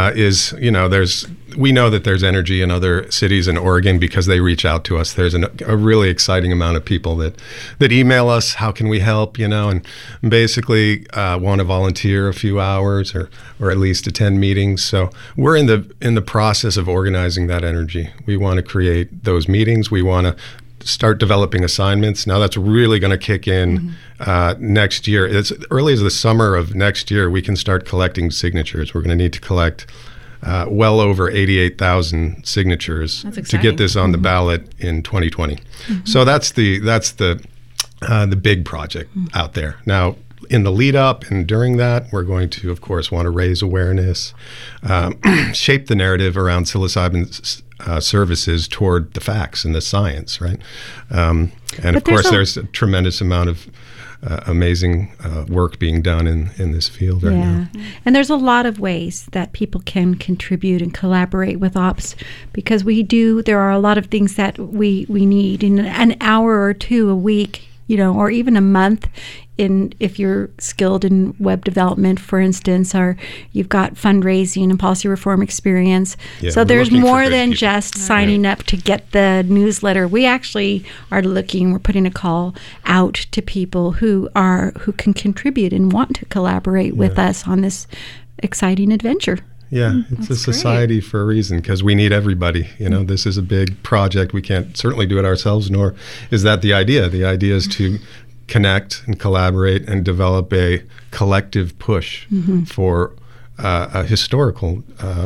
We know that there's energy in other cities in Oregon because they reach out to us. There's a really exciting amount of people that email us, how can we help, and basically want to volunteer a few hours or at least attend meetings. So we're in the process of organizing that energy. We want to create those meetings. We want to start developing assignments. Now that's really going to kick in next year. As early as the summer of next year, we can start collecting signatures. We're going to need to collect well over 88,000 signatures to get this on the ballot in 2020. So that's the big project out there. Now, in the lead up and during that, we're going to, of course, want to raise awareness, shape the narrative around psilocybin services toward the facts and the science, right? And of course, there's a tremendous amount of amazing work being done in this field right now. And there's a lot of ways that people can contribute and collaborate with OPS, because there are a lot of things that we need in an hour or two a week, or even a month, if you're skilled in web development, for instance, or you've got fundraising and policy reform experience. So there's more than just signing up to get the newsletter. We actually are we're putting a call out to people who can contribute and want to collaborate with us on this exciting adventure. Yeah, it's a society for a reason, because we need everybody. This is a big project. We can't certainly do it ourselves, nor is that the idea. The idea is to connect and collaborate and develop a collective push for a historical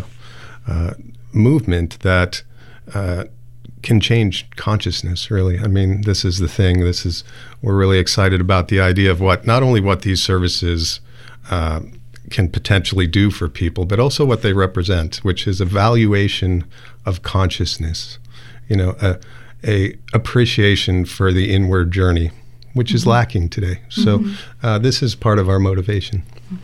movement that can change consciousness, really. I mean, this is the thing. We're really excited about the idea of not only what these services can potentially do for people, but also what they represent, which is a valuation of consciousness, a appreciation for the inward journey, which is lacking today. So this is part of our motivation.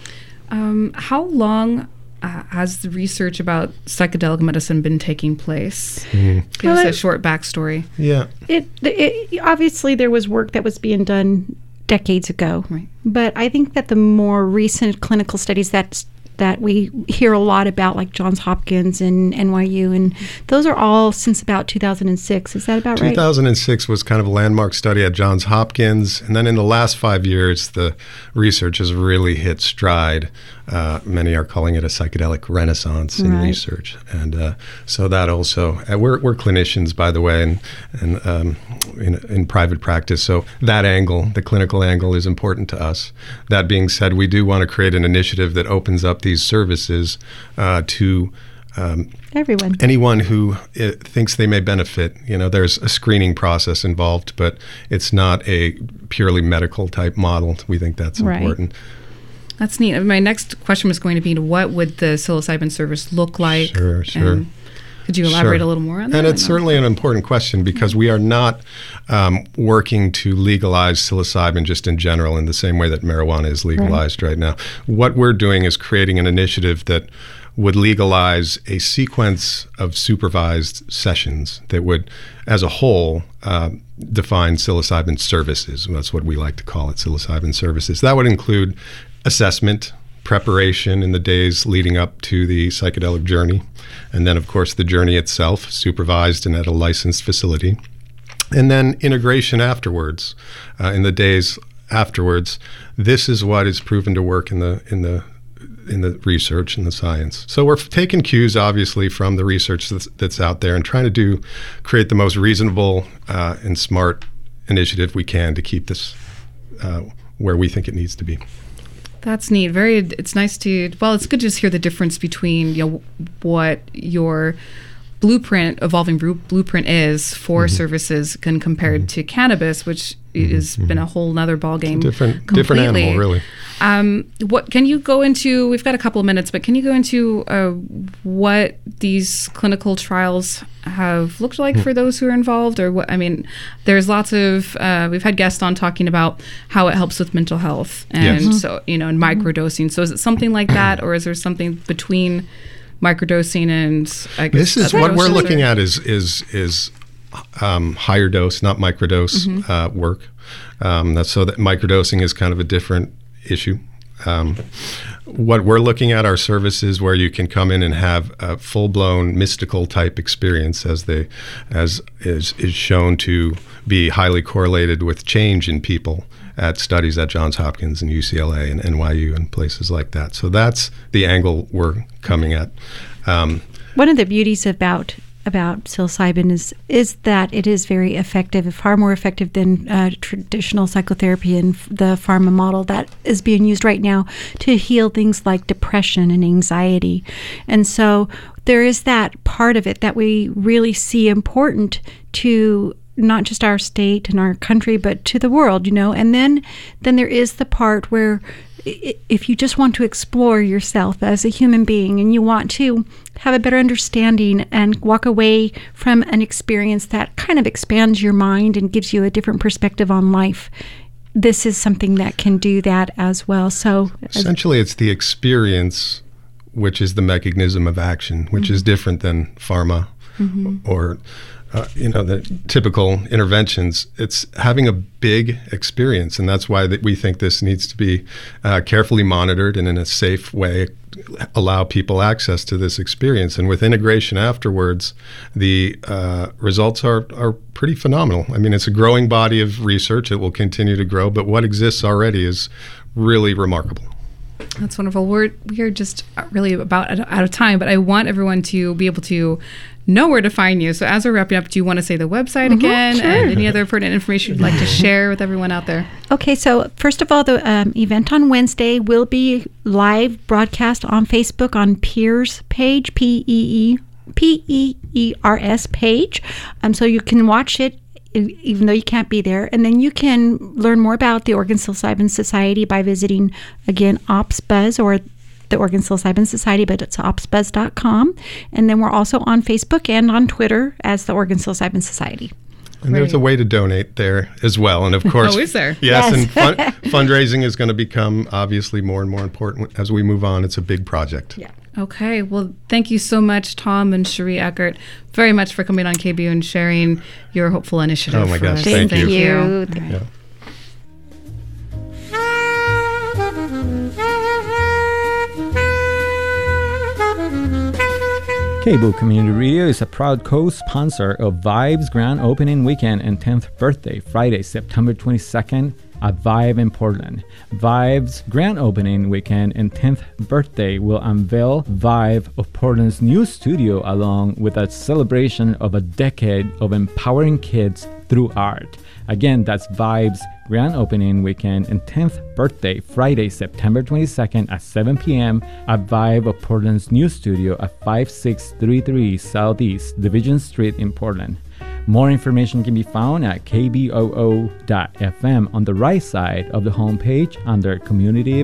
How long has the research about psychedelic medicine been taking place? Give us a short backstory. Yeah. It obviously there was work that was being done decades ago, but I think that the more recent clinical studies that we hear a lot about, like Johns Hopkins and NYU, and those are all since about 2006. Is that about right? 2006 was kind of a landmark study at Johns Hopkins, and then in the last 5 years, the research has really hit stride. Many are calling it a psychedelic renaissance in research, and so that also we're clinicians, by the way, and in private practice. So that angle, the clinical angle, is important to us. That being said, we do want to create an initiative that opens up these services to everyone, anyone who thinks they may benefit. There's a screening process involved, but it's not a purely medical type model. We think that's important. That's neat. My next question was going to be, what would the psilocybin service look like? Sure. Could you elaborate a little more on that? And it's certainly an important question, because we are not working to legalize psilocybin just in general in the same way that marijuana is legalized right now. What we're doing is creating an initiative that would legalize a sequence of supervised sessions that would, as a whole, define psilocybin services. That's what we like to call it, psilocybin services. That would include assessment, preparation in the days leading up to the psychedelic journey, and then, of course, the journey itself, supervised and at a licensed facility, and then integration afterwards, in the days afterwards. This is what is proven to work in the research and the science. So we're taking cues, obviously, from the research that's out there and trying to create the most reasonable and smart initiative we can to keep this where we think it needs to be. That's neat. It's nice to, it's good to just hear the difference between, what your evolving blueprint is for services compared to cannabis, which has been a whole nother ballgame. Different animal, really. What can you go into? We've got a couple of minutes, but can you go into what these clinical trials have looked like for those who are involved, or what? I mean, there's lots of we've had guests on talking about how it helps with mental health, and so and microdosing. So is it something like that, or is there something between microdosing and? I guess this is what we're looking at is higher dose, not microdose work. That's so that microdosing is kind of a different issue. What we're looking at are services where you can come in and have a full-blown mystical type experience, as is shown to be highly correlated with change in people at studies at Johns Hopkins and UCLA and NYU and places like that. So that's the angle we're coming at. One of the beauties about about psilocybin is that it is very effective, far more effective than traditional psychotherapy and the pharma model that is being used right now to heal things like depression and anxiety. And so there is that part of it that we really see important to not just our state and our country, but to the world, And then there is the part where if you just want to explore yourself as a human being and you want to have a better understanding and walk away from an experience that kind of expands your mind and gives you a different perspective on life, this is something that can do that as well. So essentially, it's the experience which is the mechanism of action, which is different than pharma or the typical interventions. It's having a big experience, and that's why we think this needs to be carefully monitored and in a safe way allow people access to this experience. And with integration afterwards, the results are pretty phenomenal. I mean, it's a growing body of research. It will continue to grow, but what exists already is really remarkable. That's wonderful. We are just really about out of time, but I want everyone to be able to know where to find you. So as we're wrapping up, do you want to say the website again and any other pertinent information you'd like to share with everyone out there? Okay, so first of all, the event on Wednesday will be live broadcast on Facebook on Peers page, PEERS page. So you can watch it even though you can't be there. And then you can learn more about the Oregon Psilocybin Society by visiting, again, OpsBuzz or the Oregon Psilocybin Society, but it's opsbuzz.com. And then we're also on Facebook and on Twitter as the Oregon Psilocybin Society. And there's a way to donate there as well. And of course, is there? Yes, and fundraising is going to become obviously more and more important as we move on. It's a big project. Yeah. Okay. Well, thank you so much, Tom and Cherie Eckert, very much for coming on KBOO and sharing your hopeful initiative. Oh my gosh, us. thank you. Yeah. KBOO Community Radio is a proud co-sponsor of Vive's Grand Opening Weekend and 10th Birthday, Friday, September 22nd at Vive in Portland. Vive's Grand Opening Weekend and 10th Birthday will unveil Vive of Portland's new studio along with a celebration of a decade of empowering kids through art. Again, that's Vive's Grand Opening Weekend and 10th Birthday, Friday, September 22nd at 7 p.m. at Vive of Portland's new studio at 5633 Southeast Division Street in Portland. More information can be found at kboo.fm on the right side of the homepage under Community